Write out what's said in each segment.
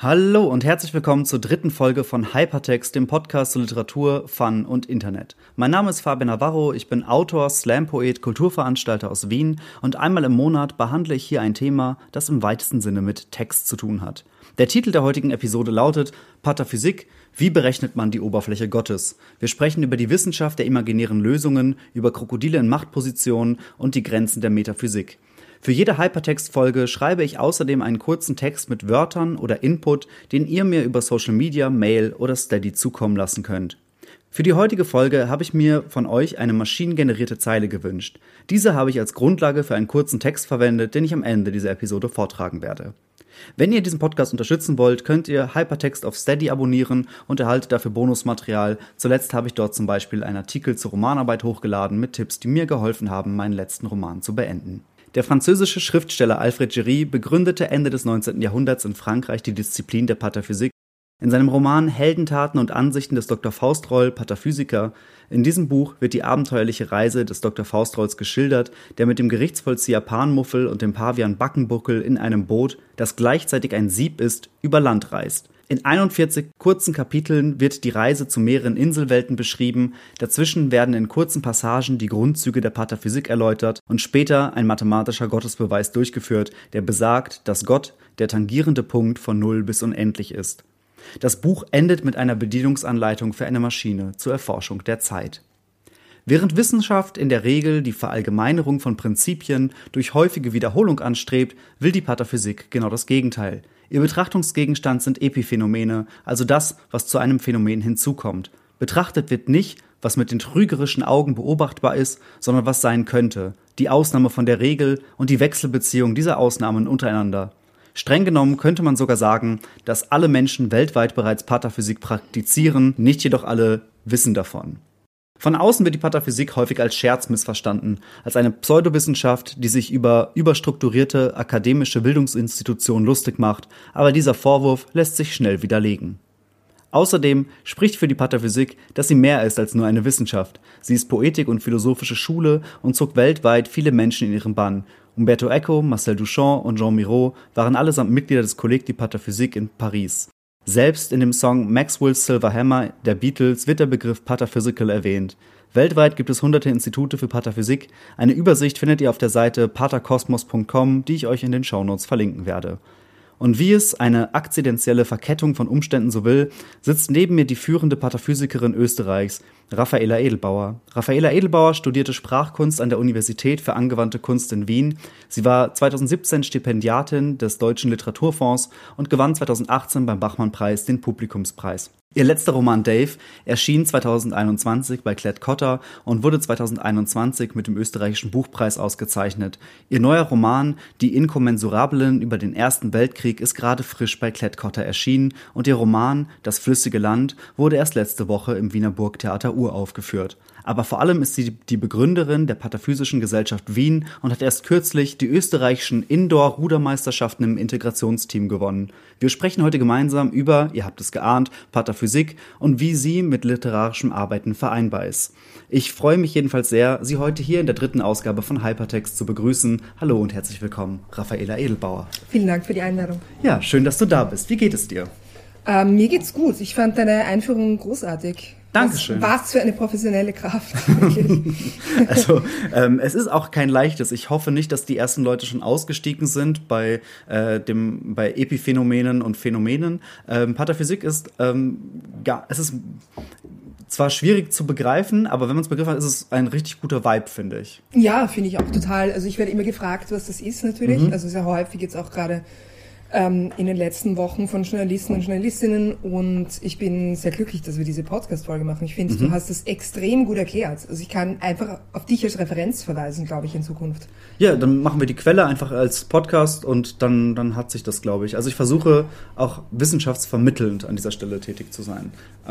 Hallo und herzlich willkommen zur dritten Folge von Hypertext, dem Podcast zu Literatur, Fun und Internet. Mein Name ist Fabian Navarro, ich bin Autor, Slam-Poet, Kulturveranstalter aus Wien und einmal im Monat behandle ich hier ein Thema, das im weitesten Sinne mit Text zu tun hat. Der Titel der heutigen Episode lautet Pataphysik, wie berechnet man die Oberfläche Gottes? Wir sprechen über die Wissenschaft der imaginären Lösungen, über Krokodile in Machtpositionen und die Grenzen der Metaphysik. Für jede Hypertext-Folge schreibe ich außerdem einen kurzen Text mit Wörtern oder Input, den ihr mir über Social Media, Mail oder Steady zukommen lassen könnt. Für die heutige Folge habe ich mir von euch eine maschinengenerierte Zeile gewünscht. Diese habe ich als Grundlage für einen kurzen Text verwendet, den ich am Ende dieser Episode vortragen werde. Wenn ihr diesen Podcast unterstützen wollt, könnt ihr Hypertext auf Steady abonnieren und erhaltet dafür Bonusmaterial. Zuletzt habe ich dort zum Beispiel einen Artikel zur Romanarbeit hochgeladen mit Tipps, die mir geholfen haben, meinen letzten Roman zu beenden. Der französische Schriftsteller Alfred Jarry begründete Ende des 19. Jahrhunderts in Frankreich die Disziplin der Pataphysik. In seinem Roman Heldentaten und Ansichten des Dr. Faustroll, Pataphysiker, in diesem Buch wird die abenteuerliche Reise des Dr. Faustrolls geschildert, der mit dem Gerichtsvollzieher Panmuffel und dem Pavian Backenbuckel in einem Boot, das gleichzeitig ein Sieb ist, über Land reist. In 41 kurzen Kapiteln wird die Reise zu mehreren Inselwelten beschrieben, dazwischen werden in kurzen Passagen die Grundzüge der Pataphysik erläutert und später ein mathematischer Gottesbeweis durchgeführt, der besagt, dass Gott der tangierende Punkt von Null bis unendlich ist. Das Buch endet mit einer Bedienungsanleitung für eine Maschine zur Erforschung der Zeit. Während Wissenschaft in der Regel die Verallgemeinerung von Prinzipien durch häufige Wiederholung anstrebt, will die Pataphysik genau das Gegenteil. Ihr Betrachtungsgegenstand sind Epiphänomene, also das, was zu einem Phänomen hinzukommt. Betrachtet wird nicht, was mit den trügerischen Augen beobachtbar ist, sondern was sein könnte, die Ausnahme von der Regel und die Wechselbeziehung dieser Ausnahmen untereinander. Streng genommen könnte man sogar sagen, dass alle Menschen weltweit bereits Pataphysik praktizieren, nicht jedoch alle wissen davon. Von außen wird die Pataphysik häufig als Scherz missverstanden, als eine Pseudowissenschaft, die sich über überstrukturierte akademische Bildungsinstitutionen lustig macht, aber dieser Vorwurf lässt sich schnell widerlegen. Außerdem spricht für die Pataphysik, dass sie mehr ist als nur eine Wissenschaft. Sie ist Poetik und philosophische Schule und zog weltweit viele Menschen in ihren Bann. Umberto Eco, Marcel Duchamp und Jean Miro waren allesamt Mitglieder des Collège de Pataphysique in Paris. Selbst in dem Song Maxwell's Silver Hammer der Beatles wird der Begriff Pataphysical erwähnt. Weltweit gibt es hunderte Institute für Pataphysik. Eine Übersicht findet ihr auf der Seite paterkosmos.com, die ich euch in den Shownotes verlinken werde. Und wie es eine akzidentielle Verkettung von Umständen so will, sitzt neben mir die führende Pataphysikerin Österreichs, Raffaela Edelbauer. Raffaela Edelbauer studierte Sprachkunst an der Universität für angewandte Kunst in Wien. Sie war 2017 Stipendiatin des Deutschen Literaturfonds und gewann 2018 beim Bachmann-Preis den Publikumspreis. Ihr letzter Roman Dave erschien 2021 bei Klett-Cotta und wurde 2021 mit dem österreichischen Buchpreis ausgezeichnet. Ihr neuer Roman Die Inkommensurablen über den Ersten Weltkrieg ist gerade frisch bei Klett-Cotta erschienen und ihr Roman Das flüssige Land wurde erst letzte Woche im Wiener Burgtheater uraufgeführt. Aber vor allem ist sie die Begründerin der Pataphysischen Gesellschaft Wien und hat erst kürzlich die österreichischen Indoor-Rudermeisterschaften im Integrationsteam gewonnen. Wir sprechen heute gemeinsam über, ihr habt es geahnt, Pataphysik und wie sie mit literarischem Arbeiten vereinbar ist. Ich freue mich jedenfalls sehr, Sie heute hier in der dritten Ausgabe von Hypertext zu begrüßen. Hallo und herzlich willkommen, Raffaela Edelbauer. Vielen Dank für die Einladung. Ja, schön, dass du da bist. Wie geht es dir? Mir geht's gut. Ich fand deine Einführung großartig. Dankeschön. Was für eine professionelle Kraft. Also, es ist auch kein leichtes. Ich hoffe nicht, dass die ersten Leute schon ausgestiegen sind bei Epiphänomenen und Phänomenen. Pataphysik ist, es ist zwar schwierig zu begreifen, aber wenn man es begriffen hat, ist es ein richtig guter Vibe, finde ich. Ja, finde ich auch total. Also ich werde immer gefragt, was das ist natürlich. Also sehr häufig jetzt auch gerade in den letzten Wochen von Journalisten und Journalistinnen und ich bin sehr glücklich, dass wir diese Podcast-Folge machen. Ich finde, du hast das extrem gut erklärt. Also ich kann einfach auf dich als Referenz verweisen, glaube ich, in Zukunft. Ja, dann machen wir die Quelle einfach als Podcast und dann hat sich das, glaube ich. Also ich versuche auch wissenschaftsvermittelnd an dieser Stelle tätig zu sein.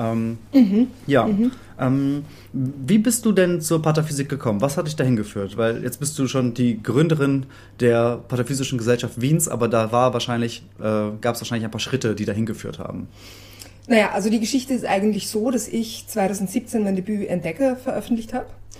Wie bist du denn zur Pataphysik gekommen? Was hat dich dahin geführt? Weil jetzt bist du schon die Gründerin der Pataphysischen Gesellschaft Wiens, aber da gab es wahrscheinlich ein paar Schritte, die dahin geführt haben. Naja, also die Geschichte ist eigentlich so, dass ich 2017 mein Debüt Entdecker veröffentlicht habe.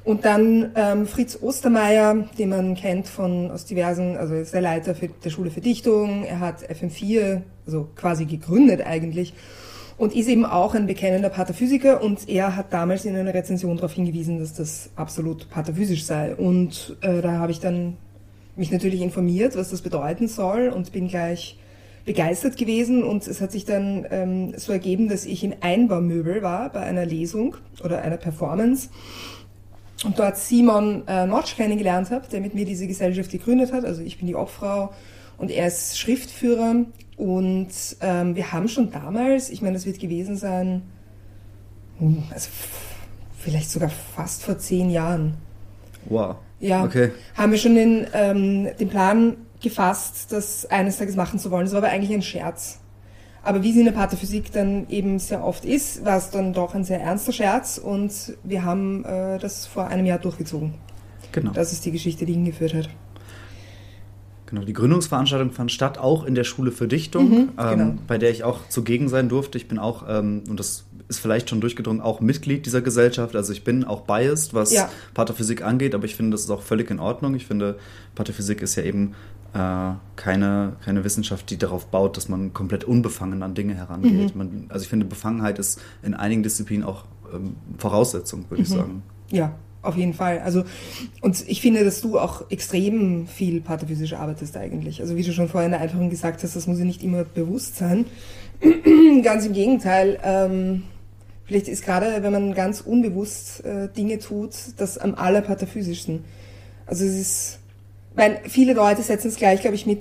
Und dann Fritz Ostermeier, den man kennt aus diversen, also ist der Leiter der Schule für Dichtung, er hat FM4, also quasi gegründet eigentlich, und ist eben auch ein bekennender Pataphysiker, und er hat damals in einer Rezension darauf hingewiesen, dass das absolut pataphysisch sei. Und da habe ich dann mich natürlich informiert, was das bedeuten soll, und bin gleich begeistert gewesen, und es hat sich dann so ergeben, dass ich in Einbaumöbel war bei einer Lesung oder einer Performance und dort Simon Notch kennengelernt habe, der mit mir diese Gesellschaft gegründet hat. Also ich bin die Obfrau und er ist Schriftführer, und wir haben schon damals, ich meine, das wird gewesen sein, also vielleicht sogar fast vor 10 Jahren. Wow. Ja, okay. Haben wir schon den Plan gefasst, das eines Tages machen zu wollen. Das war aber eigentlich ein Scherz. Aber wie es in der Pathophysik dann eben sehr oft ist, war es dann doch ein sehr ernster Scherz, und wir haben das vor einem Jahr durchgezogen. Genau. Das ist die Geschichte, die hingeführt hat. Genau, die Gründungsveranstaltung fand statt, auch in der Schule für Dichtung, genau. Bei der ich auch zugegen sein durfte. Ich bin auch, und das ist vielleicht schon durchgedrungen, auch Mitglied dieser Gesellschaft. Also ich bin auch biased, was Pathophysik angeht, aber ich finde, das ist auch völlig in Ordnung. Ich finde, Pathophysik ist ja eben keine Wissenschaft, die darauf baut, dass man komplett unbefangen an Dinge herangeht. Also ich finde, Befangenheit ist in einigen Disziplinen auch Voraussetzung, würde ich sagen. Ja, auf jeden Fall. Also, und ich finde, dass du auch extrem viel pathophysisch arbeitest eigentlich. Also wie du schon vorhin in der Einführung gesagt hast, das muss ja nicht immer bewusst sein. Ganz im Gegenteil. Vielleicht ist gerade, wenn man ganz unbewusst Dinge tut, das am allerpataphysischsten. Also es ist, weil viele Leute setzen es gleich, glaube ich, mit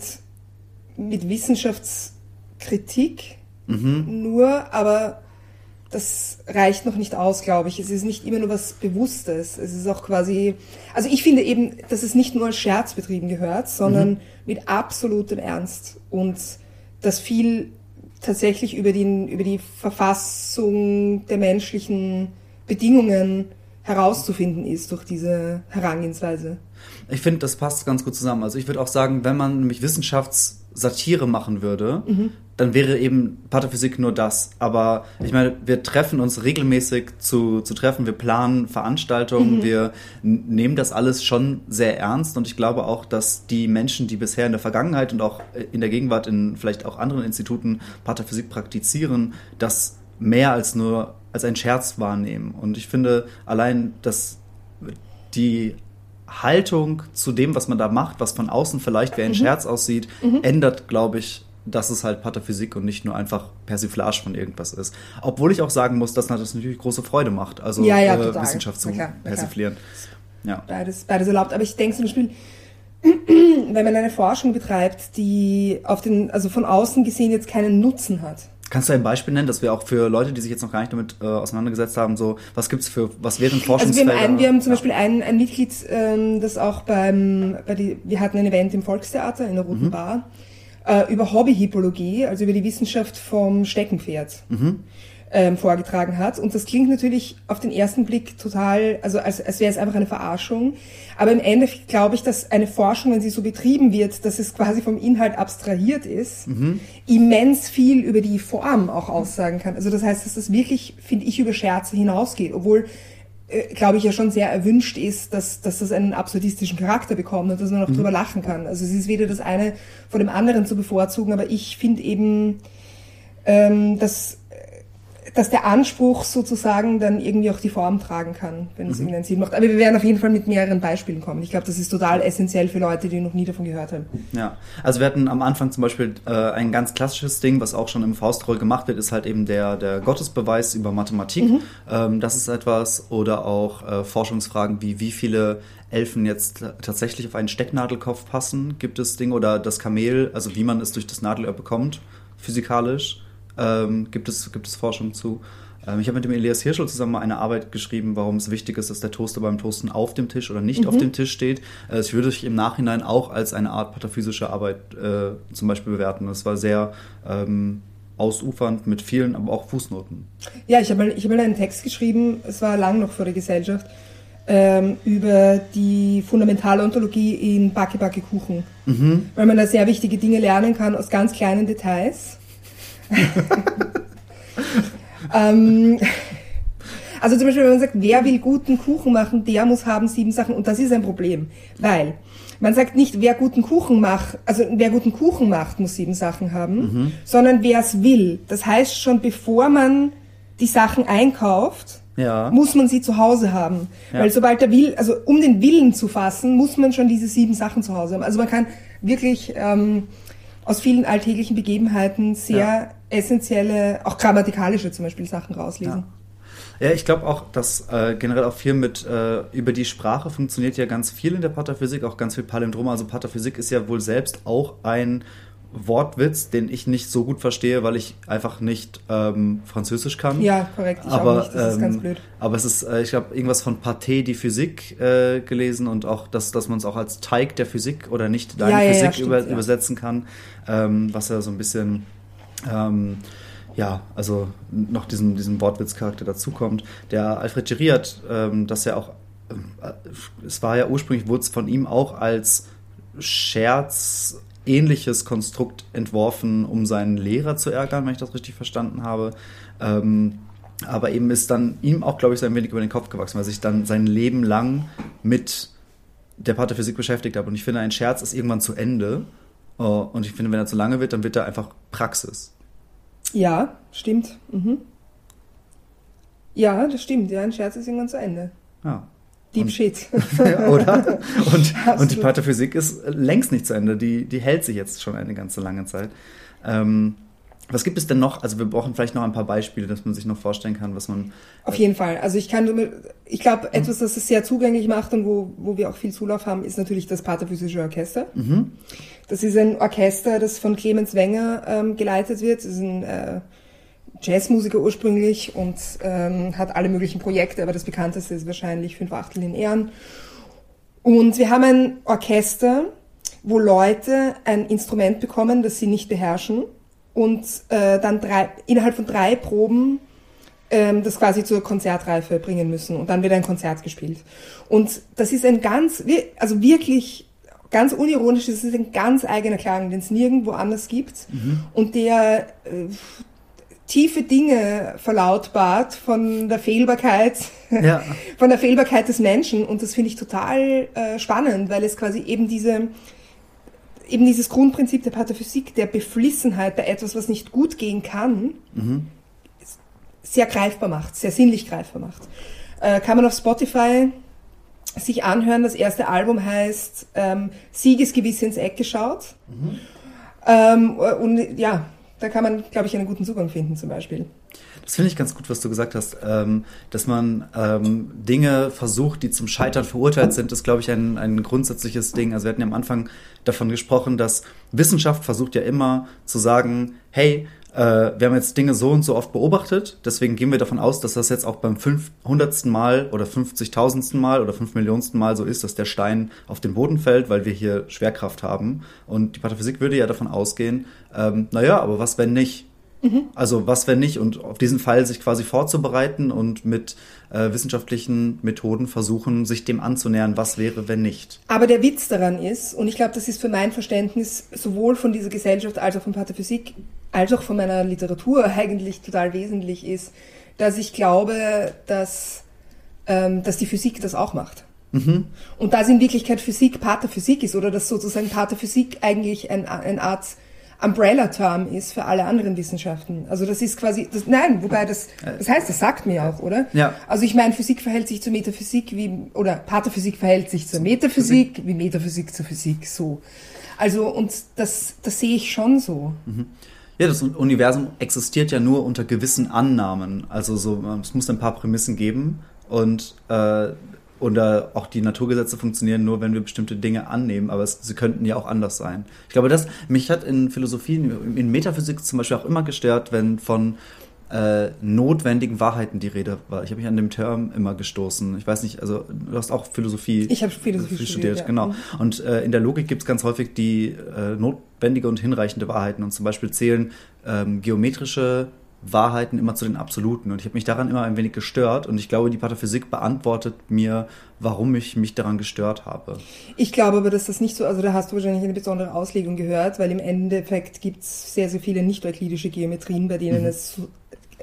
Wissenschaftskritik nur, aber das reicht noch nicht aus, glaube ich. Es ist nicht immer nur was Bewusstes. Es ist auch quasi, also ich finde eben, dass es nicht nur als Scherz betrieben gehört, sondern mit absolutem Ernst, und dass viel tatsächlich über die Verfassung der menschlichen Bedingungen herauszufinden ist durch diese Herangehensweise. Ich finde, das passt ganz gut zusammen. Also ich würde auch sagen, wenn man nämlich Wissenschaftssatire machen würde, dann wäre eben Pathophysik nur das. Aber ich meine, wir treffen uns regelmäßig zu treffen, wir planen Veranstaltungen, wir nehmen das alles schon sehr ernst, und ich glaube auch, dass die Menschen, die bisher in der Vergangenheit und auch in der Gegenwart in vielleicht auch anderen Instituten Pathophysik praktizieren, das mehr als nur als ein Scherz wahrnehmen. Und ich finde allein, dass die Haltung zu dem, was man da macht, was von außen vielleicht wie ein Scherz aussieht, ändert, glaube ich, dass es halt Pathophysik und nicht nur einfach Persiflage von irgendwas ist. Obwohl ich auch sagen muss, dass das natürlich große Freude macht, also Wissenschaft zu persiflieren. Ja. Beides erlaubt. Aber ich denke zum Beispiel, wenn man eine Forschung betreibt, die also von außen gesehen jetzt keinen Nutzen hat. Kannst du ein Beispiel nennen, dass wir auch für Leute, die sich jetzt noch gar nicht damit auseinandergesetzt haben, so, was wären Forschungsfelder? Also wir haben zum Beispiel ein Mitglied, das auch wir hatten ein Event im Volkstheater in der Roten Bar, über Hobbyhippologie, also über die Wissenschaft vom Steckenpferd, vorgetragen hat. Und das klingt natürlich auf den ersten Blick total, also als wäre es einfach eine Verarschung. Aber im Endeffekt glaube ich, dass eine Forschung, wenn sie so betrieben wird, dass es quasi vom Inhalt abstrahiert ist, immens viel über die Form auch aussagen kann. Also das heißt, dass das wirklich, finde ich, über Scherze hinausgeht. Obwohl, glaube ich, ja schon sehr erwünscht ist, dass das einen absurdistischen Charakter bekommt und dass man auch drüber lachen kann. Also es ist weder das eine vor dem anderen zu bevorzugen, aber ich finde eben, dass der Anspruch sozusagen dann irgendwie auch die Form tragen kann, wenn es irgendeinen Sinn macht. Aber wir werden auf jeden Fall mit mehreren Beispielen kommen. Ich glaube, das ist total essentiell für Leute, die noch nie davon gehört haben. Ja, also wir hatten am Anfang zum Beispiel ein ganz klassisches Ding, was auch schon im Faustroll gemacht wird, ist halt eben der Gottesbeweis über Mathematik. Das ist etwas, oder auch Forschungsfragen wie viele Elfen jetzt tatsächlich auf einen Stecknadelkopf passen, gibt es Dinge, oder das Kamel, also wie man es durch das Nadelöhr bekommt, physikalisch. Gibt es Forschung zu. Ich habe mit dem Elias Hirschl zusammen mal eine Arbeit geschrieben, warum es wichtig ist, dass der Toaster beim Toasten auf dem Tisch oder nicht auf dem Tisch steht. Das würde ich im Nachhinein auch als eine Art pataphysische Arbeit zum Beispiel bewerten. Das war sehr ausufernd mit vielen, aber auch Fußnoten. Ja, ich hab mal einen Text geschrieben, es war lang noch vor der Gesellschaft, über die fundamentale Ontologie in Backe-Backe-Kuchen. Weil man da sehr wichtige Dinge lernen kann aus ganz kleinen Also zum Beispiel, wenn man sagt, wer will guten Kuchen machen, der muss haben 7 Sachen. Und das ist ein Problem, weil man sagt nicht, wer guten Kuchen macht, muss 7 Sachen haben, sondern wer es will. Das heißt schon, bevor man die Sachen einkauft, muss man sie zu Hause haben. Ja. Weil sobald er will, also um den Willen zu fassen, muss man schon diese 7 Sachen zu Hause haben. Also man kann wirklich aus vielen alltäglichen Begebenheiten sehr essentielle, auch grammatikalische zum Beispiel Sachen rauslesen. Ja, ich glaube auch, dass generell auch viel mit über die Sprache funktioniert ja ganz viel in der Patterphysik, auch ganz viel Palindrome. Also Patterphysik ist ja wohl selbst auch ein Wortwitz, den ich nicht so gut verstehe, weil ich einfach nicht Französisch kann. Ja, korrekt, ich auch nicht, das ist ganz blöd. Aber es ist, ich habe irgendwas von Pâté die Physik gelesen und auch, dass man es auch als Teig der Physik oder nicht deine Physik stimmt, übersetzen kann, was ja so ein bisschen also noch diesen Wortwitzcharakter dazukommt. Der Alfred Géry hat das ja auch, es war ja ursprünglich, wurde es von ihm auch als Scherz ähnliches Konstrukt entworfen, um seinen Lehrer zu ärgern, wenn ich das richtig verstanden habe. Aber eben ist dann ihm auch, glaube ich, so ein wenig über den Kopf gewachsen, weil sich dann sein Leben lang mit der Patterphysik beschäftigt hat. Und ich finde, ein Scherz ist irgendwann zu Ende. Und ich finde, wenn er zu lange wird, dann wird er einfach Praxis. Ja, stimmt. Ja, das stimmt. Ja, ein Scherz ist irgendwann zu Ende. Ja. Deep Shit. Oder? Und die Patterphysik ist längst nicht zu Ende. Die hält sich jetzt schon eine ganze lange Zeit. Was gibt es denn noch? Also wir brauchen vielleicht noch ein paar Beispiele, dass man sich noch vorstellen kann, was man... Auf jeden Fall. Also ich glaube, etwas, das es sehr zugänglich macht und wo wir auch viel Zulauf haben, ist natürlich das Patterphysische Orchester. Das ist ein Orchester, das von Clemens Wenger geleitet wird. Das ist ein Jazzmusiker ursprünglich und hat alle möglichen Projekte, aber das bekannteste ist wahrscheinlich 5/8 in Ehren. Und wir haben ein Orchester, wo Leute ein Instrument bekommen, das sie nicht beherrschen und dann innerhalb von 3 Proben das quasi zur Konzertreife bringen müssen und dann wird ein Konzert gespielt. Und das ist ein wirklich ganz unironisch, das ist ein ganz eigener Klang, den es nirgendwo anders gibt und der tiefe Dinge verlautbart von der Fehlbarkeit, von der Fehlbarkeit des Menschen und das finde ich total spannend, weil es quasi eben dieses Grundprinzip der Patterphysik, der Beflissenheit bei etwas, was nicht gut gehen kann, sehr greifbar macht, sehr sinnlich greifbar macht. Kann man auf Spotify sich anhören, das erste Album heißt Siegesgewiss ins Eck geschaut. Und ja, da kann man, glaube ich, einen guten Zugang finden zum Beispiel. Das finde ich ganz gut, was du gesagt hast, dass man Dinge versucht, die zum Scheitern verurteilt sind, ist, glaube ich, ein grundsätzliches Ding. Also wir hatten ja am Anfang davon gesprochen, dass Wissenschaft versucht ja immer zu sagen, hey, wir haben jetzt Dinge so und so oft beobachtet, deswegen gehen wir davon aus, dass das jetzt auch beim 500. Mal oder 50.000. Mal oder 5 Millionsten Mal so ist, dass der Stein auf den Boden fällt, weil wir hier Schwerkraft haben. Und die Patterphysik würde ja davon ausgehen, aber was, wenn nicht? Also was, wenn nicht? Und auf diesen Fall sich quasi vorzubereiten und mit wissenschaftlichen Methoden versuchen, sich dem anzunähern, was wäre, wenn nicht. Aber der Witz daran ist, und ich glaube, das ist für mein Verständnis sowohl von dieser Gesellschaft als auch von Patterphysik, als auch von meiner Literatur eigentlich total wesentlich ist, dass ich glaube, dass die Physik das auch macht. Und dass in Wirklichkeit Physik Patterphysik ist oder dass sozusagen Patterphysik eigentlich eine Art Umbrella-Term ist für alle anderen Wissenschaften. Also das ist quasi, das heißt, das sagt mir auch, oder? Ja. Also ich meine, Physik verhält sich zur Metaphysik oder Patterphysik verhält sich zur Metaphysik, wie Metaphysik zur Physik, so. Also, und das sehe ich schon so. Ja, das Universum existiert ja nur unter gewissen Annahmen. Also es muss ein paar Prämissen geben und auch die Naturgesetze funktionieren nur, wenn wir bestimmte Dinge annehmen, aber sie könnten ja auch anders sein. Ich glaube, mich hat in Philosophie, in Metaphysik zum Beispiel auch immer gestört, wenn von notwendigen Wahrheiten die Rede war. Ich habe mich an dem Term immer gestoßen. Ich weiß nicht, also du hast auch Philosophie. Ich habe Philosophie studiert, genau. Und in der Logik gibt es ganz häufig die notwendige und hinreichende Wahrheiten und zum Beispiel zählen geometrische Wahrheiten immer zu den Absoluten. Und ich habe mich daran immer ein wenig gestört und ich glaube, die Patterphysik beantwortet mir, warum ich mich daran gestört habe. Ich glaube aber, dass das nicht so, also da hast du wahrscheinlich eine besondere Auslegung gehört, weil im Endeffekt gibt es sehr, sehr viele nicht-euklidische Geometrien, bei denen es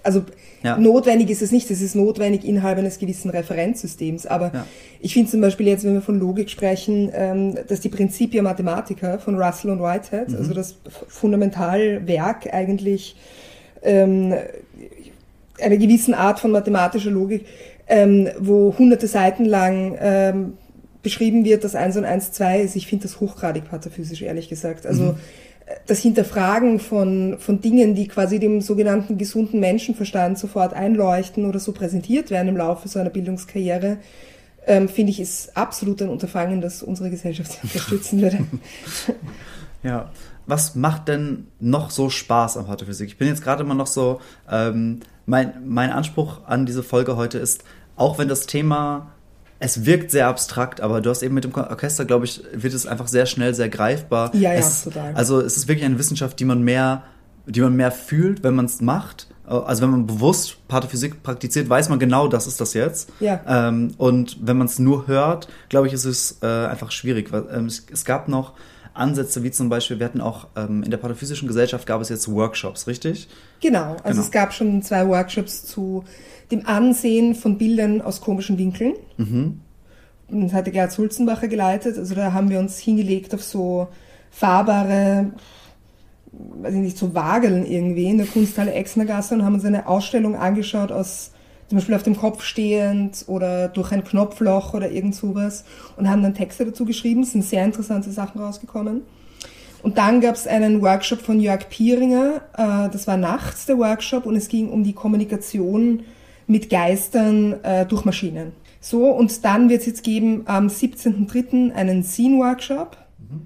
also notwendig ist es nicht, es ist notwendig innerhalb eines gewissen Referenzsystems, aber ich finde zum Beispiel jetzt, wenn wir von Logik sprechen, dass die Principia Mathematica von Russell und Whitehead, also das Fundamentalwerk eigentlich einer gewissen Art von mathematischer Logik, wo hunderte Seiten lang beschrieben wird, dass 1 und 1 2 ist. Ich finde das hochgradig pataphysisch, ehrlich gesagt. Also das Hinterfragen von Dingen, die quasi dem sogenannten gesunden Menschenverstand sofort einleuchten oder so präsentiert werden im Laufe so einer Bildungskarriere, finde ich, ist absolut ein Unterfangen, das unsere Gesellschaft unterstützen würde. Ja. Was macht denn noch so Spaß an Pataphysik? Ich bin jetzt gerade immer noch so, mein Anspruch an diese Folge heute ist, auch wenn das Thema, es wirkt sehr abstrakt, aber du hast eben mit dem Orchester, glaube ich, wird es einfach sehr schnell sehr greifbar. Ja, total. Also es ist wirklich eine Wissenschaft, die man mehr fühlt, wenn man es macht. Also wenn man bewusst Pataphysik praktiziert, weiß man genau, das ist das jetzt. Ja. Und wenn man es nur hört, glaube ich, ist es einfach schwierig. Weil, es gab noch Ansätze, wie zum Beispiel, wir hatten auch in der Pataphysischen Gesellschaft gab es jetzt Workshops, richtig? Genau, also es gab schon 2 Workshops zu dem Ansehen von Bildern aus komischen Winkeln. Das hatte Gerd Sulzenbacher geleitet, also da haben wir uns hingelegt auf so fahrbare, weiß ich nicht, so Wageln irgendwie in der Kunsthalle Exnergasse und haben uns eine Ausstellung angeschaut aus zum Beispiel auf dem Kopf stehend oder durch ein Knopfloch oder irgend sowas und haben dann Texte dazu geschrieben. Es sind sehr interessante Sachen rausgekommen. Und dann gab es einen Workshop von Jörg Pieringer, das war nachts der Workshop und es ging um die Kommunikation mit Geistern durch Maschinen. So, und dann wird es jetzt geben am 17.03. einen Scene-Workshop,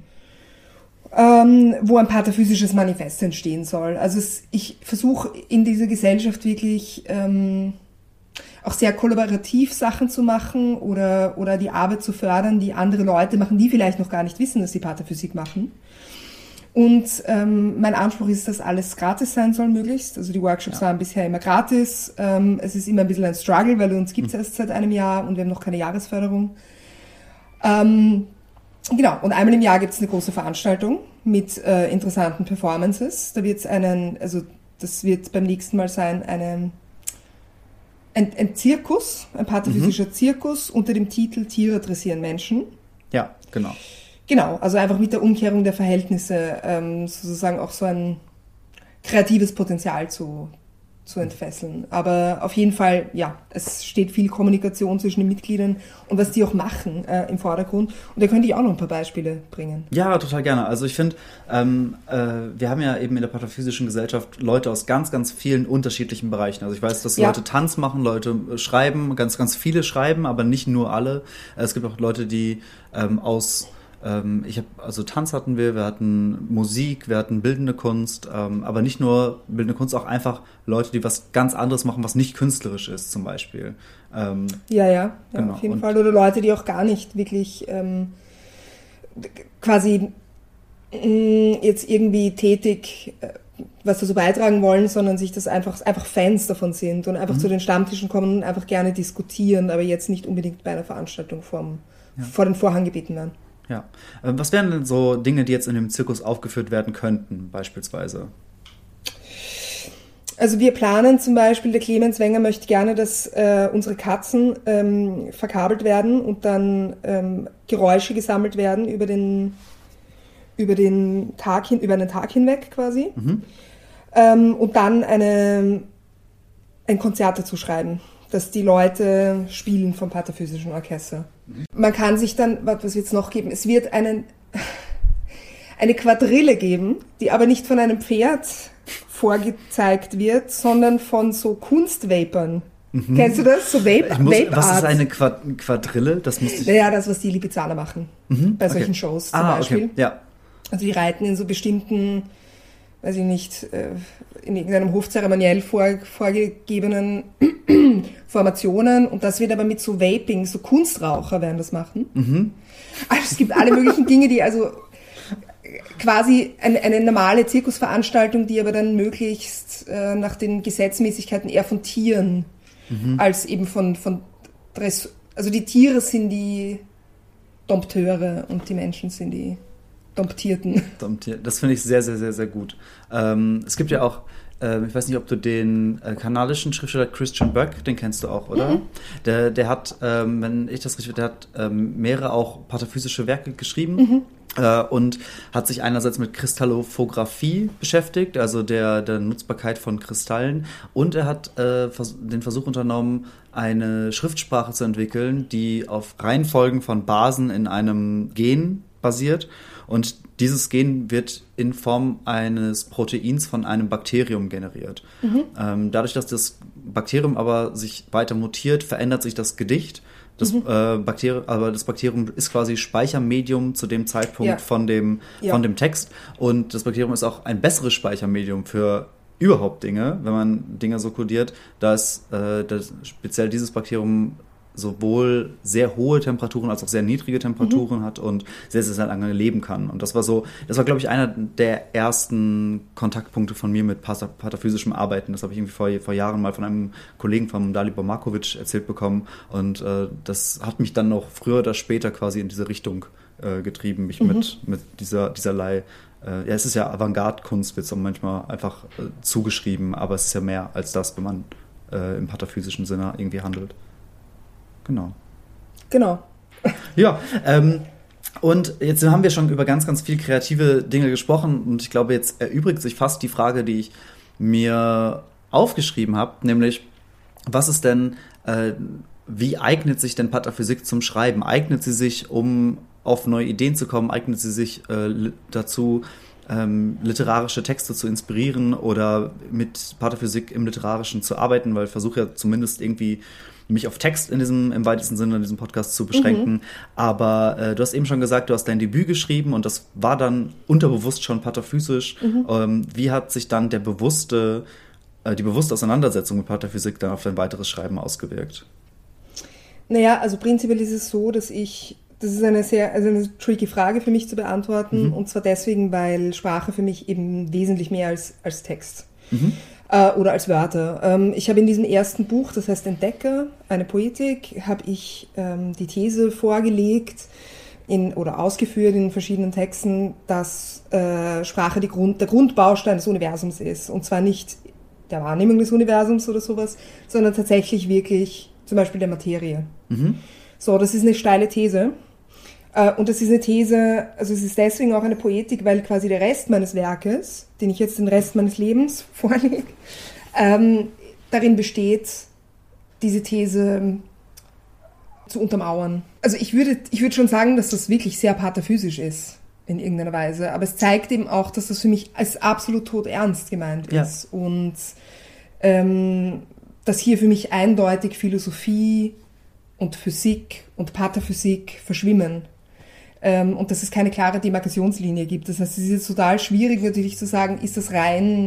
wo ein pataphysisches Manifest entstehen soll. Also ich versuche in dieser Gesellschaft wirklich auch sehr kollaborativ Sachen zu machen oder die Arbeit zu fördern, die andere Leute machen, die vielleicht noch gar nicht wissen, dass sie Pataphysik machen. Und mein Anspruch ist, dass alles gratis sein soll, möglichst. Also die Workshops waren bisher immer gratis. Es ist immer ein bisschen ein Struggle, weil uns gibt es erst seit einem Jahr und wir haben noch keine Jahresförderung. Genau, und einmal im Jahr gibt es eine große Veranstaltung mit interessanten Performances. Da wird es das wird beim nächsten Mal sein, ein Zirkus, ein pataphysischer Zirkus unter dem Titel Tiere dressieren Menschen. Ja, genau. Genau, also einfach mit der Umkehrung der Verhältnisse sozusagen auch so ein kreatives Potenzial zu entfesseln. Aber auf jeden Fall, ja, es steht viel Kommunikation zwischen den Mitgliedern und was die auch machen im Vordergrund. Und da könnte ich auch noch ein paar Beispiele bringen. Ja, total gerne. Also ich finde, wir haben ja eben in der Pataphysischen Gesellschaft Leute aus ganz, ganz vielen unterschiedlichen Bereichen. Also ich weiß, dass Leute Tanz machen, Leute schreiben, ganz, ganz viele schreiben, aber nicht nur alle. Es gibt auch Leute, die Tanz hatten wir hatten Musik, wir hatten bildende Kunst, aber nicht nur bildende Kunst, auch einfach Leute, die was ganz anderes machen, was nicht künstlerisch ist, zum Beispiel. Genau. Auf jeden Fall. Oder Leute, die auch gar nicht wirklich quasi jetzt irgendwie tätig was dazu beitragen wollen, sondern sich das einfach Fans davon sind und einfach zu den Stammtischen kommen und einfach gerne diskutieren, aber jetzt nicht unbedingt bei einer Veranstaltung vor den Vorhang gebeten werden. Ja. Was wären denn so Dinge, die jetzt in dem Zirkus aufgeführt werden könnten, beispielsweise? Also wir planen zum Beispiel, der Clemens Wenger möchte gerne, dass unsere Katzen verkabelt werden und dann Geräusche gesammelt werden über einen Tag hinweg quasi. Und dann ein Konzert dazu schreiben, dass die Leute spielen vom Pataphysischen Orchester. Man kann sich dann, was wird es noch geben? Es wird eine Quadrille geben, die aber nicht von einem Pferd vorgezeigt wird, sondern von so Kunstvapern. Kennst du das? So Vape-Art. Was ist eine Quadrille? Das musste ich... Naja, das, was die Lipizzaner machen. Bei solchen Shows zum Beispiel. Okay. Ja. Also die reiten in so bestimmten, weiß ich nicht, in irgendeinem hofzeremoniell vorgegebenen Formationen und das wird aber mit so Vaping, so Kunstraucher werden das machen. Also es gibt alle möglichen Dinge, die also quasi eine normale Zirkusveranstaltung, die aber dann möglichst nach den Gesetzmäßigkeiten eher von Tieren als eben von Dress. Also die Tiere sind die Dompteure und die Menschen sind die Domptierten. Das finde ich sehr, sehr, sehr, sehr gut. Es gibt ja auch ich weiß nicht, ob du den kanadischen Schriftsteller Christian Böck, den kennst du auch, oder? Der hat, wenn ich das richtig, der hat mehrere auch pataphysische Werke geschrieben. Und hat sich einerseits mit Kristallographie beschäftigt, also der Nutzbarkeit von Kristallen, und er hat den Versuch unternommen, eine Schriftsprache zu entwickeln, die auf Reihenfolgen von Basen in einem Gen basiert, und dieses Gen wird in Form eines Proteins von einem Bakterium generiert. Dadurch, dass das Bakterium aber sich weiter mutiert, verändert sich das Gedicht. Das Bakterium ist quasi Speichermedium zu dem Zeitpunkt von dem Text, und das Bakterium ist auch ein besseres Speichermedium für überhaupt Dinge, wenn man Dinge so kodiert, dass speziell dieses Bakterium sowohl sehr hohe Temperaturen als auch sehr niedrige Temperaturen hat und sehr, sehr, sehr lange leben kann. Und das war, glaube ich, einer der ersten Kontaktpunkte von mir mit pataphysischem Arbeiten. Das habe ich irgendwie vor Jahren mal von einem Kollegen, von Dalibor Markovic, erzählt bekommen. Und das hat mich dann noch früher oder später quasi in diese Richtung getrieben, mich mit dieserlei. Es ist ja Avantgarde-Kunst, wird es manchmal einfach zugeschrieben, aber es ist ja mehr als das, wenn man im pataphysischen Sinne irgendwie handelt. Genau. Ja, und jetzt haben wir schon über ganz, ganz viel kreative Dinge gesprochen, und ich glaube, jetzt erübrigt sich fast die Frage, die ich mir aufgeschrieben habe, nämlich, was ist denn, wie eignet sich denn Pataphysik zum Schreiben? Eignet sie sich, um auf neue Ideen zu kommen? Eignet sie sich dazu, literarische Texte zu inspirieren oder mit Pataphysik im Literarischen zu arbeiten? Weil ich versuche ja zumindest irgendwie mich auf Text im weitesten Sinne in diesem Podcast zu beschränken. Aber du hast eben schon gesagt, du hast dein Debüt geschrieben, und das war dann unterbewusst schon pataphysisch. Wie hat sich dann die bewusste Auseinandersetzung mit Pataphysik dann auf dein weiteres Schreiben ausgewirkt? Naja, also prinzipiell ist es so, dass das ist eine tricky Frage für mich zu beantworten, und zwar deswegen, weil Sprache für mich eben wesentlich mehr als Text oder als Wörter. Ich habe in diesem ersten Buch, das heißt Entdecker, eine Poetik, habe ich die These vorgelegt oder ausgeführt in verschiedenen Texten, dass Sprache der Grundbaustein des Universums ist, und zwar nicht der Wahrnehmung des Universums oder sowas, sondern tatsächlich wirklich zum Beispiel der Materie. So, das ist eine steile These. Und das ist eine These, also es ist deswegen auch eine Poetik, weil quasi der Rest meines Werkes, den ich jetzt den Rest meines Lebens vorlege, darin besteht, diese These zu untermauern. Also ich würde schon sagen, dass das wirklich sehr pataphysisch ist in irgendeiner Weise, aber es zeigt eben auch, dass das für mich als absolut todernst gemeint ist. Ja. Und dass hier für mich eindeutig Philosophie und Physik und Pataphysik verschwimmen. Und dass es keine klare Demarkationslinie gibt. Das heißt, es ist jetzt total schwierig natürlich zu sagen, ist es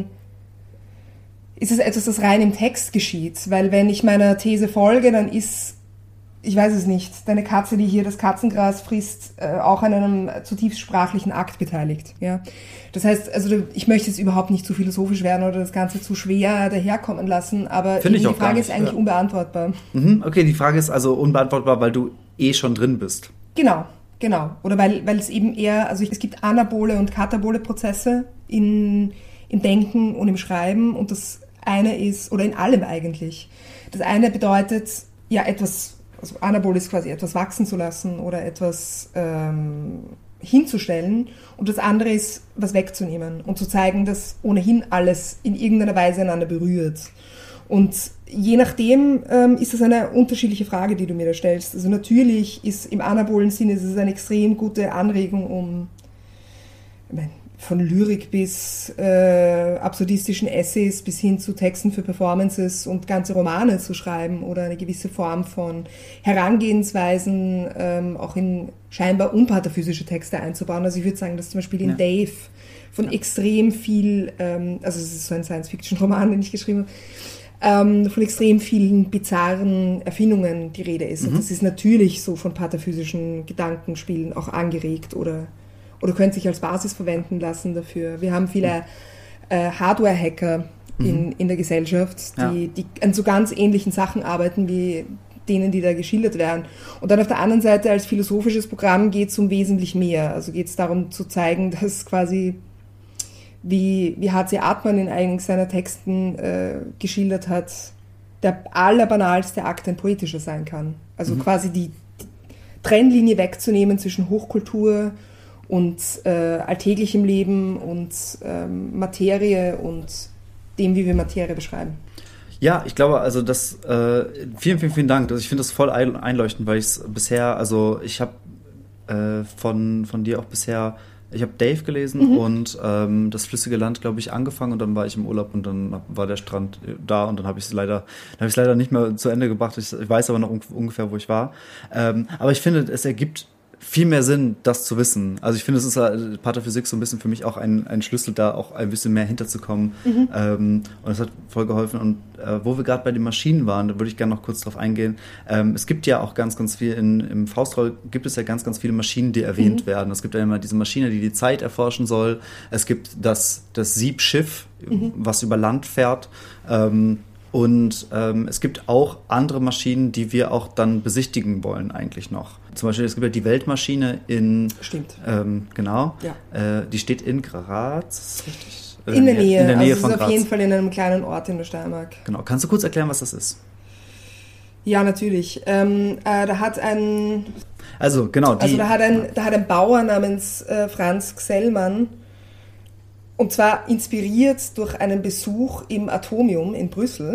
etwas, das rein im Text geschieht? Weil wenn ich meiner These folge, dann ist, ich weiß es nicht, deine Katze, die hier das Katzengras frisst, auch an einem zutiefst sprachlichen Akt beteiligt. Ja? Das heißt, also ich möchte jetzt überhaupt nicht zu philosophisch werden oder das Ganze zu schwer daherkommen lassen, aber die Frage ist eigentlich unbeantwortbar. Okay, die Frage ist also unbeantwortbar, weil du schon drin bist. Genau. Oder weil es eben eher, also es gibt anabole und katabole Prozesse im Denken und im Schreiben, und das eine ist, oder in allem eigentlich, das eine bedeutet, ja, etwas, also anabol ist quasi etwas wachsen zu lassen oder etwas hinzustellen, und das andere ist, was wegzunehmen und zu zeigen, dass ohnehin alles in irgendeiner Weise einander berührt. Und je nachdem ist das eine unterschiedliche Frage, die du mir da stellst. Also natürlich ist im anabolen Sinne ist es eine extrem gute Anregung, von Lyrik bis absurdistischen Essays bis hin zu Texten für Performances und ganze Romane zu schreiben oder eine gewisse Form von Herangehensweisen auch in scheinbar unpataphysische Texte einzubauen. Also ich würde sagen, dass zum Beispiel in Dave von extrem viel, also es ist so ein Science-Fiction-Roman, den ich geschrieben habe, von extrem vielen bizarren Erfindungen die Rede ist. Und das ist natürlich so von pataphysischen Gedankenspielen auch angeregt oder könnte sich als Basis verwenden lassen dafür. Wir haben viele Hardware-Hacker in der Gesellschaft, die an so ganz ähnlichen Sachen arbeiten wie denen, die da geschildert werden. Und dann auf der anderen Seite als philosophisches Programm geht es um wesentlich mehr. Also geht es darum zu zeigen, dass quasi wie H.C. Artmann in einigen seiner Texten geschildert hat, der allerbanalste Akt ein poetischer sein kann. Also quasi die Trennlinie wegzunehmen zwischen Hochkultur und alltäglichem Leben und Materie und dem, wie wir Materie beschreiben. Ja, ich glaube, also das, vielen, vielen, vielen Dank. Also ich finde das voll einleuchtend, weil ich es bisher, also ich habe von dir auch bisher, ich habe Dave gelesen und das Flüssige Land, glaube ich, angefangen und dann war ich im Urlaub und dann war der Strand da und dann habe ich es leider nicht mehr zu Ende gebracht. Ich weiß aber noch ungefähr, wo ich war. Aber ich finde, es ergibt viel mehr Sinn, das zu wissen. Also ich finde, es ist Patterphysik so ein bisschen für mich auch ein Schlüssel, da auch ein bisschen mehr hinterzukommen. Und das hat voll geholfen. Und wo wir gerade bei den Maschinen waren, da würde ich gerne noch kurz drauf eingehen. Es gibt ja auch ganz, ganz viel, im Faustroll gibt es ja ganz, ganz viele Maschinen, die erwähnt werden. Es gibt ja immer diese Maschine, die Zeit erforschen soll. Es gibt das Siebschiff, was über Land fährt. Und es gibt auch andere Maschinen, die wir auch dann besichtigen wollen eigentlich noch. Zum Beispiel, es gibt ja die Weltmaschine in... Stimmt. Genau. Ja. Die steht in Graz, richtig? In der Nähe. In der Nähe also von es ist Graz. auf jeden Fall in einem kleinen Ort in der Steiermark. Genau. Kannst du kurz erklären, was das ist? Ja, natürlich. Da hat ein... Also, genau. da hat ein Bauer namens Franz Gsellmann, und zwar inspiriert durch einen Besuch im Atomium in Brüssel.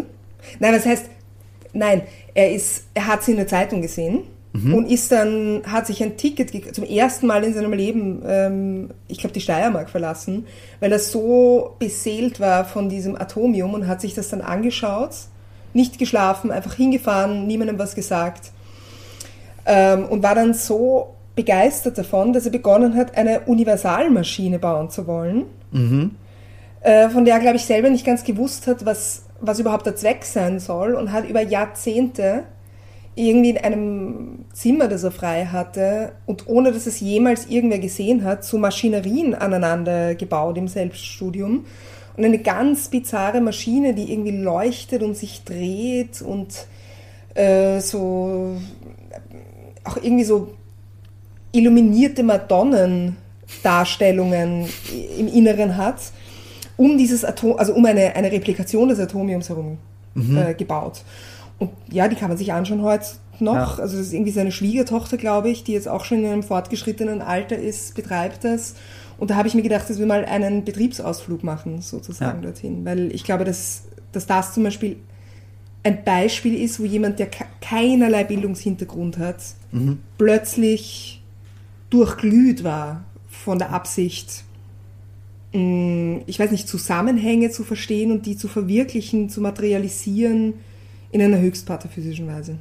Er hat sie in der Zeitung gesehen und hat sich ein Ticket zum ersten Mal in seinem Leben, ich glaube, die Steiermark verlassen, weil er so beseelt war von diesem Atomium und hat sich das dann angeschaut, nicht geschlafen, einfach hingefahren, niemandem was gesagt und war dann so begeistert davon, dass er begonnen hat, eine Universalmaschine bauen zu wollen, von der er, glaube ich, selber nicht ganz gewusst hat, was überhaupt der Zweck sein soll und hat über Jahrzehnte irgendwie in einem Zimmer, das er frei hatte und ohne, dass es jemals irgendwer gesehen hat, so Maschinerien aneinander gebaut im Selbststudium und eine ganz bizarre Maschine, die irgendwie leuchtet und sich dreht und so auch irgendwie so illuminierte Madonnendarstellungen im Inneren hat, um dieses um eine Replikation des Atomiums herum gebaut. Und ja, die kann man sich anschauen heute noch. Ja. Also das ist irgendwie seine Schwiegertochter, glaube ich, die jetzt auch schon in einem fortgeschrittenen Alter ist, betreibt das. Und da habe ich mir gedacht, dass wir mal einen Betriebsausflug machen, sozusagen dorthin. Weil ich glaube, dass das zum Beispiel ein Beispiel ist, wo jemand, der keinerlei Bildungshintergrund hat, plötzlich durchglüht war von der Absicht, ich weiß nicht, Zusammenhänge zu verstehen und die zu verwirklichen, zu materialisieren in einer höchst pataphysischen Weise.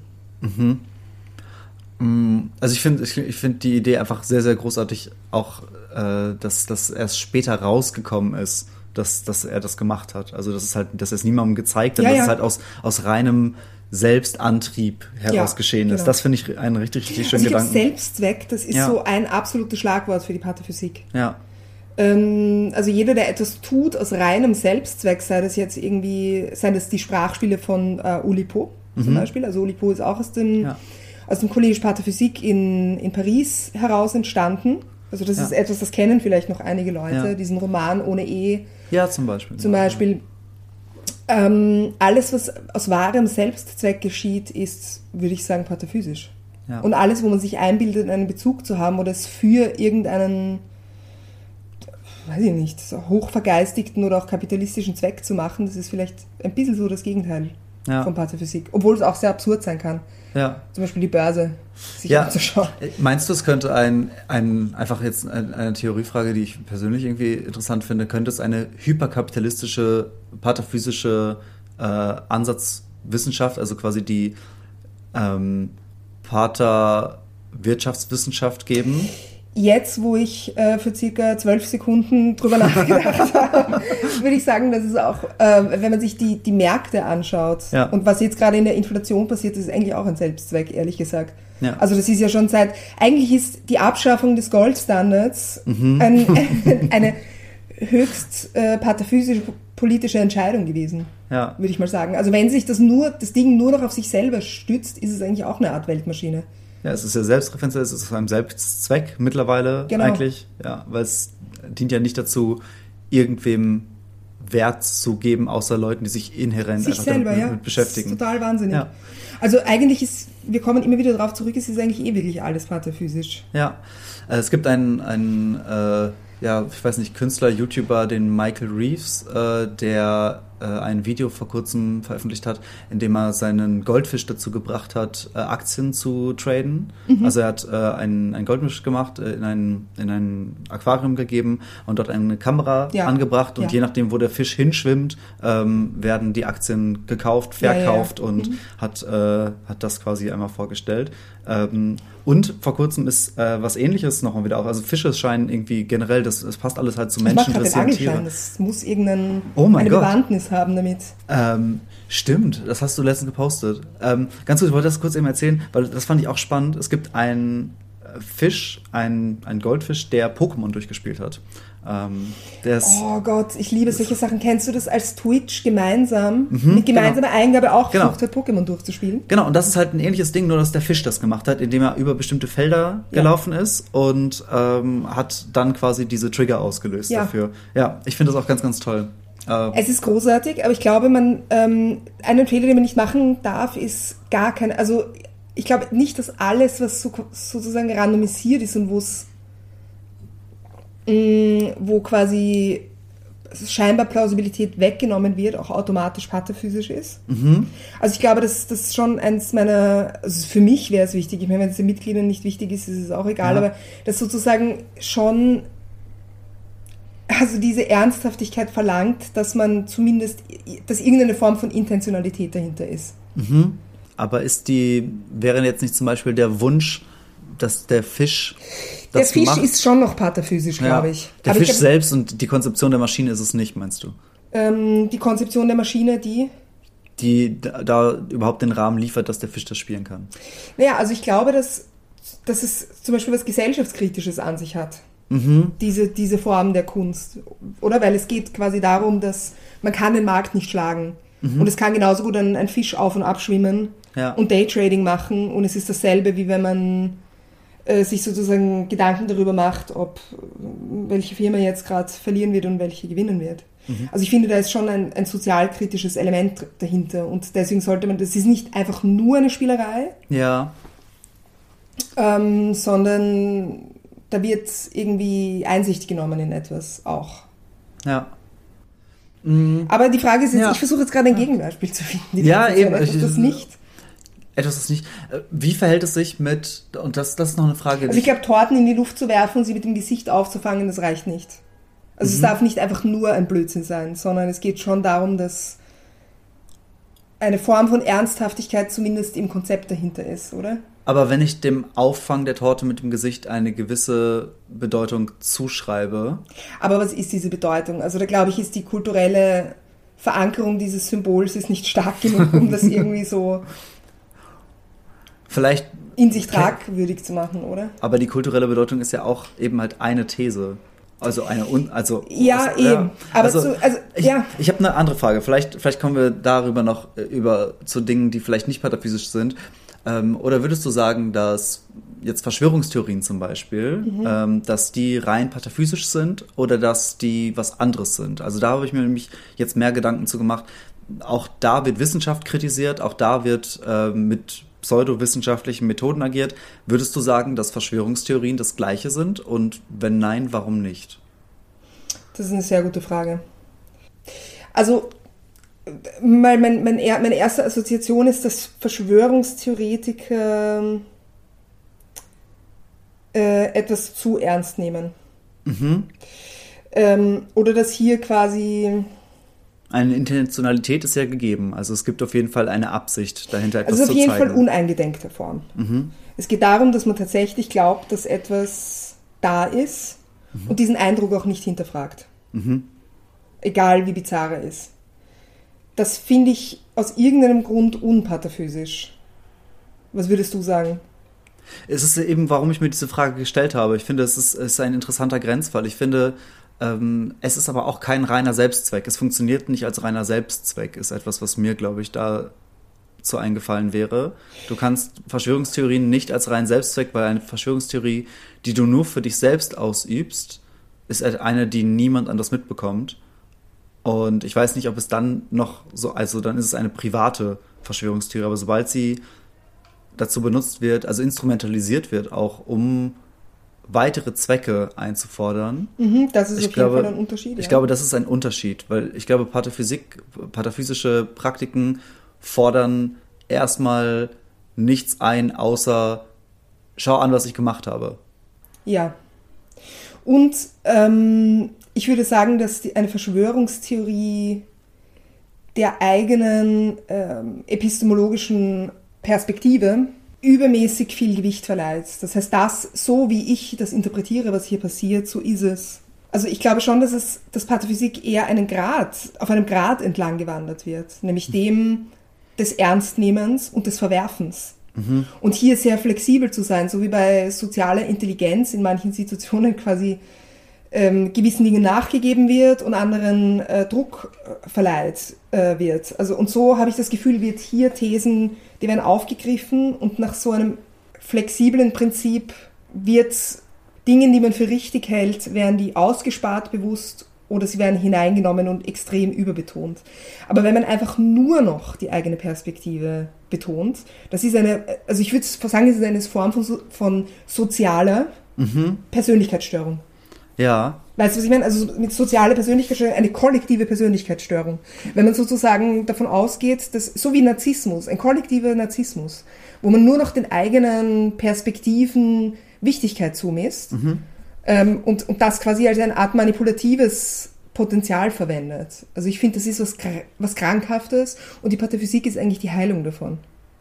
Also ich finde die Idee einfach sehr, sehr großartig, auch dass erst später rausgekommen ist, dass er das gemacht hat. Also dass er es niemandem gezeigt hat, dass es halt aus reinem Selbstantrieb heraus geschehen ist. Genau. Das finde ich einen richtig, richtig schönen Gedanken. Selbstzweck, das ist so ein absolutes Schlagwort für die Pataphysik. Ja. Also jeder, der etwas tut aus reinem Selbstzweck, sei das die Sprachspiele von Oulipo zum Beispiel. Also Oulipo ist auch aus dem Collège Pataphysik in Paris heraus entstanden. Also das ist etwas, das kennen vielleicht noch einige Leute, diesen Roman ohne E. Ja, zum Beispiel. Alles, was aus wahrem Selbstzweck geschieht, ist, würde ich sagen, pataphysisch. Ja. Und alles, wo man sich einbildet, einen Bezug zu haben oder es für irgendeinen, weiß ich nicht, so hochvergeistigten oder auch kapitalistischen Zweck zu machen, das ist vielleicht ein bisschen so das Gegenteil von Pataphysik. Obwohl es auch sehr absurd sein kann. Ja. Zum Beispiel die Börse sich anzuschauen. Meinst du, es könnte einfach jetzt eine Theoriefrage, die ich persönlich irgendwie interessant finde, könnte es eine hyperkapitalistische, pataphysische Ansatzwissenschaft, also quasi die Pater-Wirtschaftswissenschaft geben? Jetzt, wo ich für circa 12 Sekunden drüber nachgedacht habe, würde ich sagen, dass es auch, wenn man sich die Märkte anschaut und was jetzt gerade in der Inflation passiert, ist eigentlich auch ein Selbstzweck, ehrlich gesagt. Ja. Also das ist ja schon eigentlich ist die Abschaffung des Goldstandards eine höchst pataphysische politische Entscheidung gewesen, würde ich mal sagen. Also wenn sich das Ding nur noch auf sich selber stützt, ist es eigentlich auch eine Art Weltmaschine. Ja, es ist ja selbstreferenziell, es ist ein Selbstzweck mittlerweile eigentlich, weil es dient ja nicht dazu, irgendwem Wert zu geben, außer Leuten, die sich inhärent sich selber, damit beschäftigen. Das ist total wahnsinnig. Ja. Also eigentlich wir kommen immer wieder darauf zurück, es ist eigentlich wirklich alles pataphysisch. Ja, es gibt einen ich weiß nicht, Künstler, YouTuber, den Michael Reeves, der ein Video vor kurzem veröffentlicht hat, in dem er seinen Goldfisch dazu gebracht hat, Aktien zu traden. Also er hat einen Goldfisch gemacht, in ein Aquarium gegeben und dort eine Kamera angebracht und je nachdem, wo der Fisch hinschwimmt, werden die Aktien gekauft, verkauft und hat das quasi einmal vorgestellt. Und vor kurzem ist was Ähnliches nochmal wieder auch. Also Fische scheinen irgendwie generell, das passt alles halt zu Menschen, interessieren Tiere. Das muss irgendeine Gott. Bewandtnis haben damit. Stimmt, das hast du letztens gepostet. Ganz kurz, ich wollte das kurz eben erzählen, weil das fand ich auch spannend. Es gibt einen Fisch, einen Goldfisch, der Pokémon durchgespielt hat. Oh Gott, ich liebe solche Sachen. Kennst du das als Twitch gemeinsam, mit gemeinsamer Eingabe auch versucht hat, Pokémon durchzuspielen? Genau, und das ist halt ein ähnliches Ding, nur dass der Fisch das gemacht hat, indem er über bestimmte Felder gelaufen ist und hat dann quasi diese Trigger ausgelöst dafür. Ja, ich finde das auch ganz, ganz toll. Es ist großartig, aber ich glaube, einen Fehler, den man nicht machen darf, ist gar kein, also ich glaube nicht, dass alles, was sozusagen randomisiert ist und wo quasi scheinbar Plausibilität weggenommen wird, auch automatisch pataphysisch ist. Also ich glaube, das schon eins meiner, also für mich wäre es wichtig, ich meine, wenn es den Mitgliedern nicht wichtig ist, ist es auch egal, aber das sozusagen schon, also diese Ernsthaftigkeit verlangt, dass man zumindest, dass irgendeine Form von Intentionalität dahinter ist. Aber wäre jetzt nicht zum Beispiel der Wunsch, dass der Fisch das Der Fisch macht? ist schon noch pataphysisch, glaube ich. Der Aber Fisch selbst und die Konzeption der Maschine ist es nicht, meinst du? Die Konzeption der Maschine, die da überhaupt den Rahmen liefert, dass der Fisch das spielen kann. Naja, also ich glaube, dass es zum Beispiel was Gesellschaftskritisches an sich hat. Diese Form der Kunst. Oder? Weil es geht quasi darum, dass man kann den Markt nicht schlagen. Und es kann genauso gut ein Fisch auf- und abschwimmen und Daytrading machen. Und es ist dasselbe, wie wenn man sich sozusagen Gedanken darüber macht, ob welche Firma jetzt gerade verlieren wird und welche gewinnen wird. Also ich finde, da ist schon ein sozialkritisches Element dahinter. Und deswegen sollte man, das ist nicht einfach nur eine Spielerei, sondern da wird irgendwie Einsicht genommen in etwas auch. Ja. Aber die Frage ist jetzt, ich versuche jetzt gerade ein Gegenbeispiel zu finden. Das nicht. Etwas ist nicht. Wie verhält es sich mit, und das ist noch eine Frage. Also ich glaube, Torten in die Luft zu werfen und sie mit dem Gesicht aufzufangen, das reicht nicht. Also es darf nicht einfach nur ein Blödsinn sein, sondern es geht schon darum, dass eine Form von Ernsthaftigkeit zumindest im Konzept dahinter ist, oder? Aber wenn ich dem Auffang der Torte mit dem Gesicht eine gewisse Bedeutung zuschreibe. Aber was ist diese Bedeutung? Also da glaube ich, ist die kulturelle Verankerung dieses Symbols ist nicht stark genug, um das irgendwie so vielleicht in sich tragwürdig zu machen, oder? Aber die kulturelle Bedeutung ist ja auch eben halt eine These. Also eben. Aber ich habe eine andere Frage. Vielleicht kommen wir darüber noch zu Dingen, die vielleicht nicht pataphysisch sind. Oder würdest du sagen, dass jetzt Verschwörungstheorien zum Beispiel, dass die rein pataphysisch sind oder dass die was anderes sind? Also da habe ich mir nämlich jetzt mehr Gedanken zu gemacht. Auch da wird Wissenschaft kritisiert, auch da wird mit pseudowissenschaftlichen Methoden agiert. Würdest du sagen, dass Verschwörungstheorien das Gleiche sind? Und wenn nein, warum nicht? Das ist eine sehr gute Frage. Also, meine erste Assoziation ist, dass Verschwörungstheoretiker etwas zu ernst nehmen. Oder dass hier quasi eine Intentionalität ist ja gegeben. Also es gibt auf jeden Fall eine Absicht dahinter, etwas zu zeigen. Also auf jeden Fall uneingedenkter Form. Es geht darum, dass man tatsächlich glaubt, dass etwas da ist und diesen Eindruck auch nicht hinterfragt. Egal wie bizarr er ist. Das finde ich aus irgendeinem Grund unpataphysisch. Was würdest du sagen? Es ist eben, warum ich mir diese Frage gestellt habe. Ich finde, es ist ein interessanter Grenzfall. Ich finde, es ist aber auch kein reiner Selbstzweck. Es funktioniert nicht als reiner Selbstzweck, ist etwas, was mir, glaube ich, dazu eingefallen wäre. Du kannst Verschwörungstheorien nicht als reinen Selbstzweck, weil eine Verschwörungstheorie, die du nur für dich selbst ausübst, ist halt eine, die niemand anders mitbekommt. Und ich weiß nicht, ob es dann noch so, also dann ist es eine private Verschwörungstheorie, aber sobald sie dazu benutzt wird, also instrumentalisiert wird, auch um weitere Zwecke einzufordern. Das ist auf jeden Fall ein Unterschied. Ich glaube, das ist ein Unterschied, weil ich glaube, pataphysische Praktiken fordern erstmal nichts ein, außer schau an, was ich gemacht habe. Ja. Und ich würde sagen, dass eine Verschwörungstheorie der eigenen epistemologischen Perspektive übermäßig viel Gewicht verleiht. Das heißt, so wie ich das interpretiere, was hier passiert, so ist es. Also ich glaube schon, dass Pataphysik eher auf einem Grad entlang gewandert wird, nämlich dem des Ernstnehmens und des Verwerfens. Und hier sehr flexibel zu sein, so wie bei sozialer Intelligenz in manchen Situationen quasi gewissen Dingen nachgegeben wird und anderen Druck verleiht wird. Also, und so habe ich das Gefühl, wird hier Thesen, die werden aufgegriffen und nach so einem flexiblen Prinzip wird Dingen, die man für richtig hält, werden die ausgespart bewusst oder sie werden hineingenommen und extrem überbetont. Aber wenn man einfach nur noch die eigene Perspektive betont, das ist also ich würde sagen, es ist eine Form von sozialer Persönlichkeitsstörung. Ja. Weißt du, was ich meine? Also mit sozialer Persönlichkeitsstörung, eine kollektive Persönlichkeitsstörung. Wenn man sozusagen davon ausgeht, dass, so wie Narzissmus, ein kollektiver Narzissmus, wo man nur noch den eigenen Perspektiven Wichtigkeit zumisst und das quasi als eine Art manipulatives Potenzial verwendet. Also ich finde, das ist was Krankhaftes und die Pataphysik ist eigentlich die Heilung davon.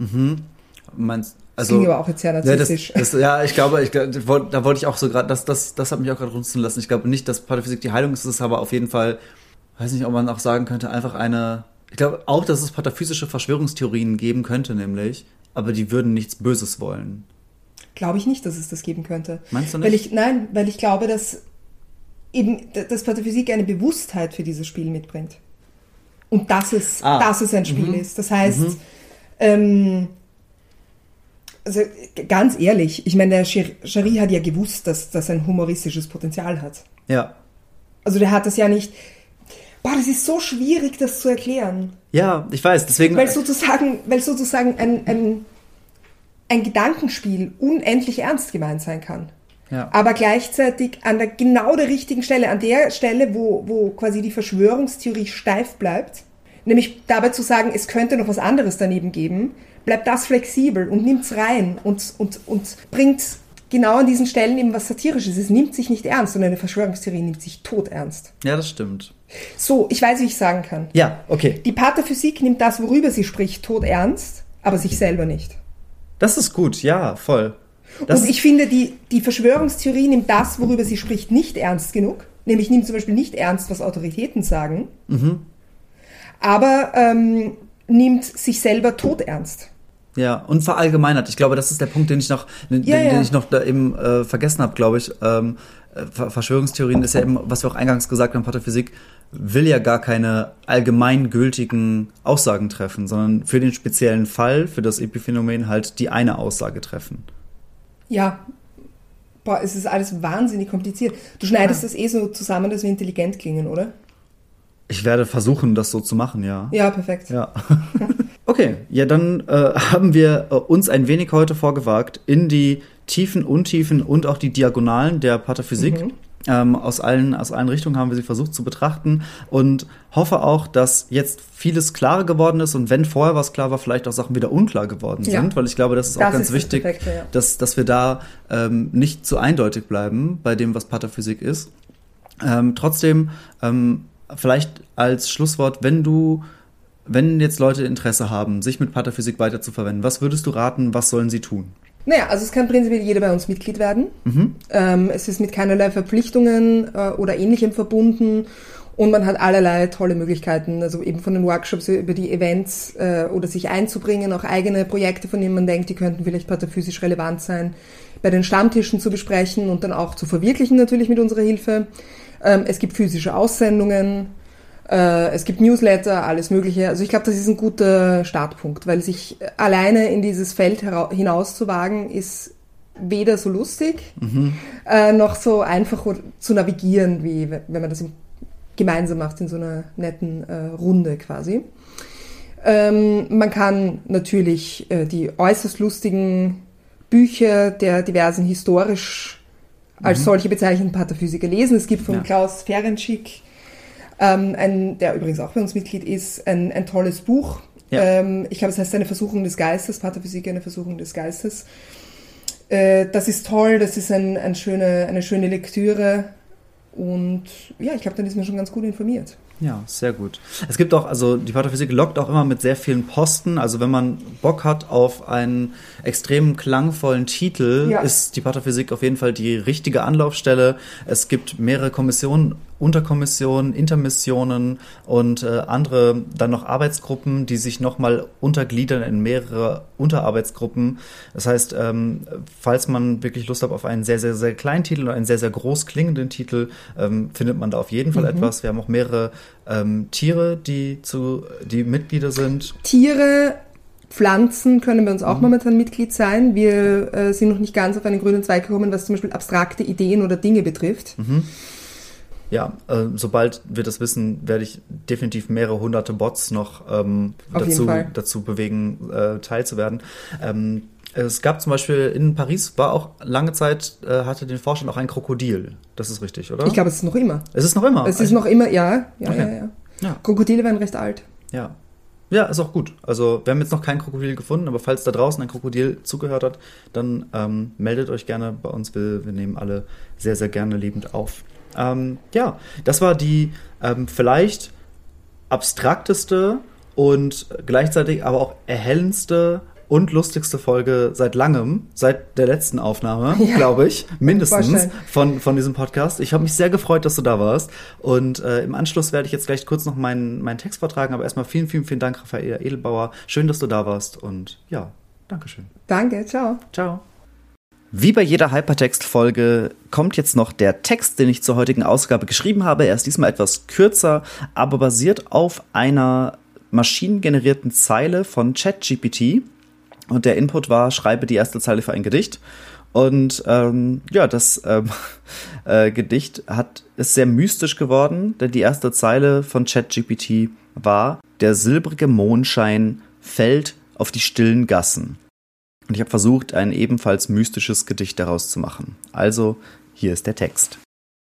Also, klingt aber auch jetzt sehr narzisstisch. Ich glaube, da wollte ich auch so gerade, das hat mich auch gerade runzeln lassen. Ich glaube nicht, dass Pataphysik die Heilung ist, es ist aber auf jeden Fall, weiß nicht, ob man auch sagen könnte, einfach ich glaube auch, dass es pataphysische Verschwörungstheorien geben könnte, nämlich, aber die würden nichts Böses wollen. Glaube ich nicht, dass es das geben könnte. Meinst du nicht? Weil ich glaube, dass Pataphysik eine Bewusstheit für dieses Spiel mitbringt. Und dass es ein Spiel ist. Das heißt, also ganz ehrlich, ich meine, der Jarry hat ja gewusst, dass das ein humoristisches Potenzial hat. Ja. Also der hat das ja nicht... das ist so schwierig, das zu erklären. Ja, ich weiß, deswegen... Weil sozusagen ein Gedankenspiel unendlich ernst gemeint sein kann. Ja. Aber gleichzeitig an genau der richtigen Stelle, an der Stelle, wo quasi die Verschwörungstheorie steif bleibt, nämlich dabei zu sagen, es könnte noch was anderes daneben geben, bleibt das flexibel und nimmt's rein und bringt genau an diesen Stellen eben was Satirisches. Es nimmt sich nicht ernst und eine Verschwörungstheorie nimmt sich todernst. Ja, das stimmt. So, ich weiß, wie ich sagen kann. Ja, okay. Die Pataphysik nimmt das, worüber sie spricht, todernst, aber sich selber nicht. Das ist gut, ja, voll. Und ich finde, die Verschwörungstheorie nimmt das, worüber sie spricht, nicht ernst genug. Nämlich nimmt zum Beispiel nicht ernst, was Autoritäten sagen, aber nimmt sich selber todernst. Ja, und verallgemeinert. Ich glaube, das ist der Punkt, den ich noch da eben vergessen habe, glaube ich. Verschwörungstheorien ist ja eben, was wir auch eingangs gesagt haben, Pataphysik will ja gar keine allgemeingültigen Aussagen treffen, sondern für den speziellen Fall, für das Epiphänomen halt die eine Aussage treffen. Ja, es ist alles wahnsinnig kompliziert. Du schneidest das so zusammen, dass wir intelligent klingen, oder? Ich werde versuchen, das so zu machen, ja. Ja, perfekt. Ja. Okay, ja, dann haben wir uns ein wenig heute vorgewagt in die Tiefen, Untiefen und auch die Diagonalen der Pataphysik. Aus allen Richtungen haben wir sie versucht zu betrachten und hoffe auch, dass jetzt vieles klarer geworden ist und wenn vorher was klar war, vielleicht auch Sachen wieder unklar geworden sind, weil ich glaube, das ist auch ganz wichtig, dass wir da nicht zu eindeutig bleiben bei dem, was Pataphysik ist. Trotzdem, vielleicht als Schlusswort, wenn jetzt Leute Interesse haben, sich mit Pataphysik weiter zu verwenden, was würdest du raten, was sollen sie tun? Naja, also es kann prinzipiell jeder bei uns Mitglied werden. Es ist mit keinerlei Verpflichtungen oder Ähnlichem verbunden und man hat allerlei tolle Möglichkeiten, also eben von den Workshops über die Events oder sich einzubringen, auch eigene Projekte, von denen man denkt, die könnten vielleicht pataphysisch relevant sein, bei den Stammtischen zu besprechen und dann auch zu verwirklichen natürlich mit unserer Hilfe. Es gibt physische Aussendungen, es gibt Newsletter, alles Mögliche. Also ich glaube, das ist ein guter Startpunkt, weil sich alleine in dieses Feld hinaus zu wagen, ist weder so lustig, noch so einfach zu navigieren, wie wenn man das gemeinsam macht in so einer netten Runde quasi. Man kann natürlich die äußerst lustigen Bücher der diversen historisch als solche bezeichneten Paterphysiker lesen. Es gibt von Klaus Ferencik, der übrigens auch bei uns Mitglied ist, ein tolles Buch. Ja. Ich glaube, es heißt eine Versuchung des Geistes, Paterphysik, eine Versuchung des Geistes. Das ist toll, das ist eine schöne Lektüre und ja, ich glaube, dann ist man schon ganz gut informiert. Ja, sehr gut. Es gibt auch, also die Paterphysik lockt auch immer mit sehr vielen Posten. Also wenn man Bock hat auf einen extrem klangvollen Titel, ist die Paterphysik auf jeden Fall die richtige Anlaufstelle. Es gibt mehrere Kommissionen, Unterkommissionen, Intermissionen und andere dann noch Arbeitsgruppen, die sich nochmal untergliedern in mehrere Unterarbeitsgruppen. Das heißt, falls man wirklich Lust hat auf einen sehr, sehr, sehr kleinen Titel oder einen sehr, sehr groß klingenden Titel, findet man da auf jeden Fall etwas. Wir haben auch mehrere Tiere, die Mitglieder sind. Tiere, Pflanzen können bei uns auch momentan Mitglied sein. Wir sind noch nicht ganz auf einen grünen Zweig gekommen, was zum Beispiel abstrakte Ideen oder Dinge betrifft. Ja, sobald wir das wissen, werde ich definitiv mehrere hunderte Bots noch dazu bewegen, teilzuwerden. Es gab zum Beispiel in Paris, war auch lange Zeit, hatte den Vorstand auch ein Krokodil. Das ist richtig, oder? Ich glaube, es ist noch immer. Es ist noch immer? Es ist noch immer, ja. Krokodile werden recht alt. Ja. Ja, ist auch gut. Also wir haben jetzt noch kein Krokodil gefunden, aber falls da draußen ein Krokodil zugehört hat, dann meldet euch gerne bei uns. Wir nehmen alle sehr, sehr gerne liebend auf. Ja, das war die vielleicht abstrakteste und gleichzeitig aber auch erhellendste und lustigste Folge seit langem, seit der letzten Aufnahme, glaube ich, mindestens von diesem Podcast. Ich habe mich sehr gefreut, dass du da warst und im Anschluss werde ich jetzt gleich kurz noch meinen Text vortragen, aber erstmal vielen, vielen, vielen Dank, Raffaela Edelbauer. Schön, dass du da warst und ja, Dankeschön. Danke, ciao. Ciao. Wie bei jeder Hypertext-Folge kommt jetzt noch der Text, den ich zur heutigen Ausgabe geschrieben habe. Er ist diesmal etwas kürzer, aber basiert auf einer maschinengenerierten Zeile von ChatGPT. Und der Input war, schreibe die erste Zeile für ein Gedicht. Und das Gedicht ist sehr mystisch geworden, denn die erste Zeile von ChatGPT war, der silbrige Mondschein fällt auf die stillen Gassen. Und ich habe versucht, ein ebenfalls mystisches Gedicht daraus zu machen. Also, hier ist der Text.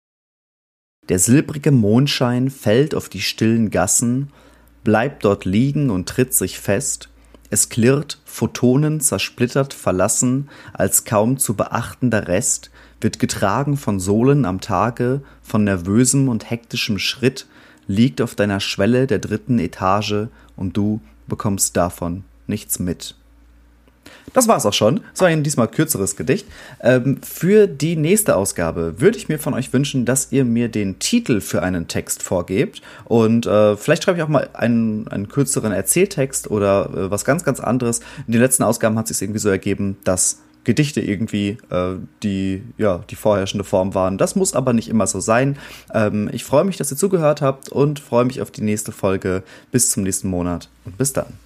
Der silbrige Mondschein fällt auf die stillen Gassen, bleibt dort liegen und tritt sich fest. Es klirrt, Photonen zersplittert, verlassen, als kaum zu beachtender Rest, wird getragen von Sohlen am Tage, von nervösem und hektischem Schritt, liegt auf deiner Schwelle der 3. Etage und du bekommst davon nichts mit. Das war's auch schon. Es war ein diesmal kürzeres Gedicht. Für die nächste Ausgabe würde ich mir von euch wünschen, dass ihr mir den Titel für einen Text vorgebt. Und vielleicht schreibe ich auch mal einen kürzeren Erzähltext oder was ganz, ganz anderes. In den letzten Ausgaben hat es sich irgendwie so ergeben, dass Gedichte irgendwie die vorherrschende Form waren. Das muss aber nicht immer so sein. Ich freue mich, dass ihr zugehört habt und freue mich auf die nächste Folge. Bis zum nächsten Monat und bis dann.